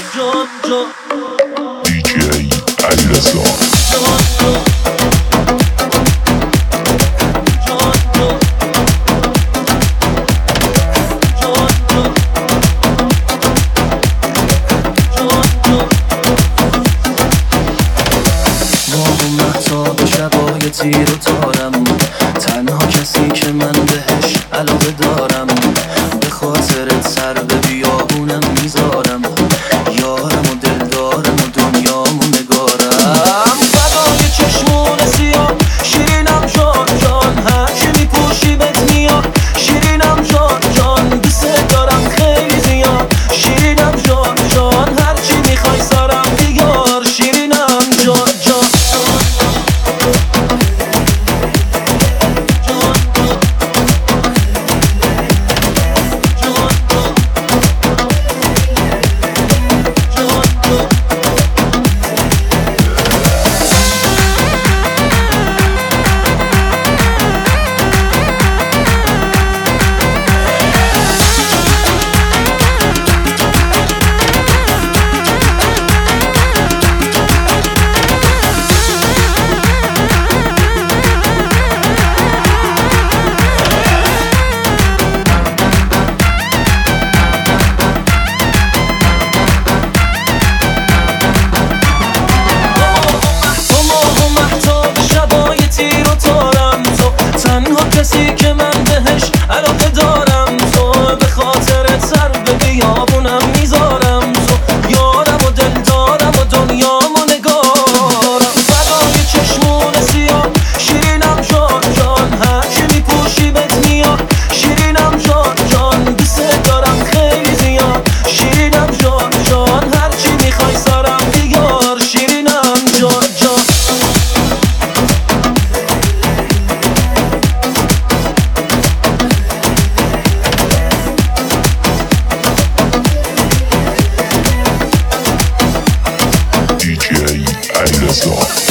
DJ Alessandro. شبای تیر و تارم، تنها کسی که من بهش علاقه دارم، به خاطرت سر به بیابونم میذارم، یارم و دلدارم و دنیام و نگارم، فدای چشمون سیاه شیرینم جان جان، هرچی میپوشی بهت میاد شیرینم جان جان، دوست دارم خیلی زیاد شیرینم جان جان، هرچی میخوای سرم بیار شیرینم جان جان. کسی که من بهش علاقه دارم، تو به خاطرت سر به بیابونم میذارم، تو یارم و دلدارم و دنیام و نگارم، فدای چشمون سیاه شیرینم جان جان، هرچی میپوشی بهت میاد شیرینم جان جان، دوست دارم خیلی زیاد شیرینم جان جان، هرچی میخوای سرم بیار شیرینم جان جان. DJ Alessandro.